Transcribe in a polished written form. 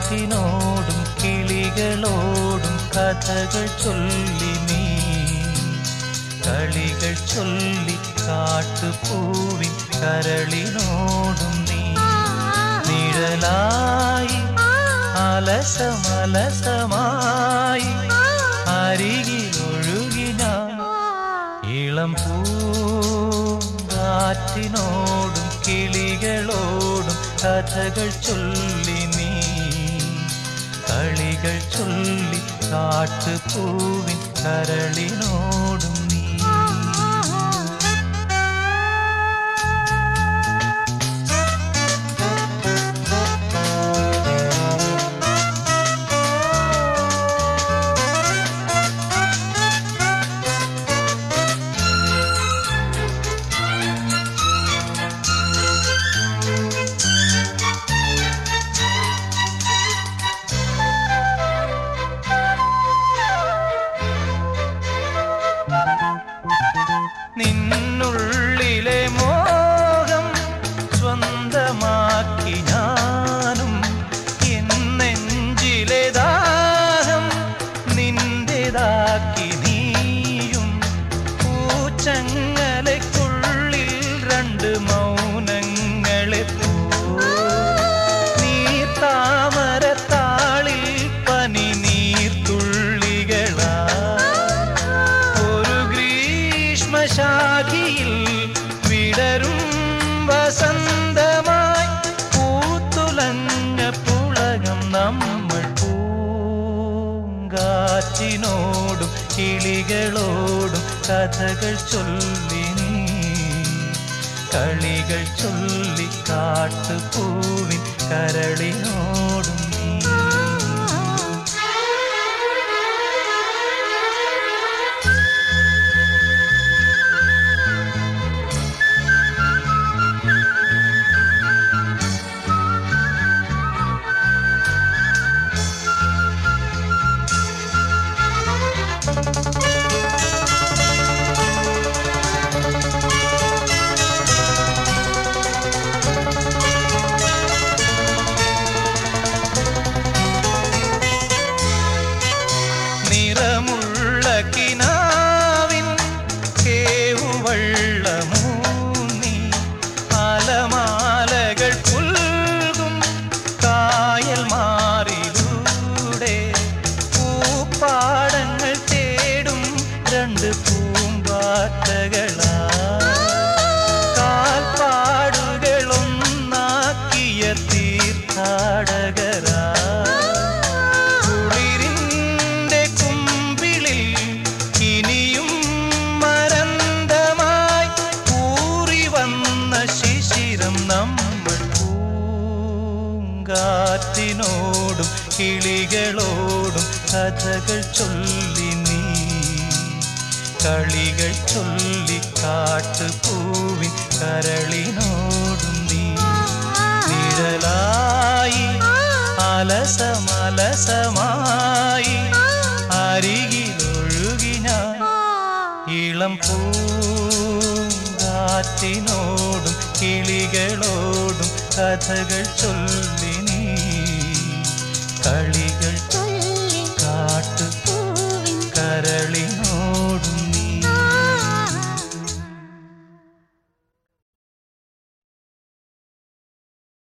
കാറ്റിനോടും കിളികളോടും കഥകൾ ചൊല്ലി നീ കളികൾ ചൊല്ലി കാട്ടുപൂവിൻ കരളിനോടും നീ നിഴലായി അലസമലസമായി അരികിലൊഴുകി ഞാൻ ഇളം പൂങ്കാറ്റിനോടും കിളികളോടും കഥകൾ ചൊല്ലി നീ കളികൾ ചൊല്ലി കാട്ടുപൂവിൻ കരളിനോടും നീ നിന്നുള്ളിലെ മോഹം സ്വന്തമാക്കി ഞാനും എന്നെഞ്ചിലെ ദാഹം നിന്റേതാക്കി നീയും പൂച്ചങ്ങലയ്ക്കുള്ളിൽ രണ്ട് മൗനങ്ങളെ നീർത്താമരത്താളിൽ പനി നീർത്തുള്ളികളാ ശാഖിയിൽ വിടരും വസന്തമായി പൂത്തുലഞ്ഞ പുളകം നമ്മൾ പൂങ്കാറ്റിനോടും കിളികളോടും കഥകൾ ചൊല്ലി നീ കളികൾ ചൊല്ലി കാട്ടുപൂവിൻ കരളിനോടും നീ നിറമുള്ള കിനാവിൻ കേവുവള്ളമൂന്നി അലമാലകൾ പുൽകും കായൽ മാറിലൂടെ പൂപ്പാടങ്ങൾ തേടും രണ്ട് പൂമ്പാറ്റകളാ കാൽപ്പാടുകളൊന്നാക്കിയ തീർത്ഥാടകരാ നമ്മൾ പൂങ്കാറ്റിനോടും കിളികളോടും കഥകൾ ചൊല്ലി നീ കളികൾ ചൊല്ലി കാട്ടുപൂവിൻ കരളിനോടും നീ നിഴലായി അലസമലസമായി അരികിലൊഴുകി ഞാൻ ഇളം പൂങ്കാറ്റിനോടും കിളികളോടും കഥകൾ ചൊല്ലി നീ കളികൾ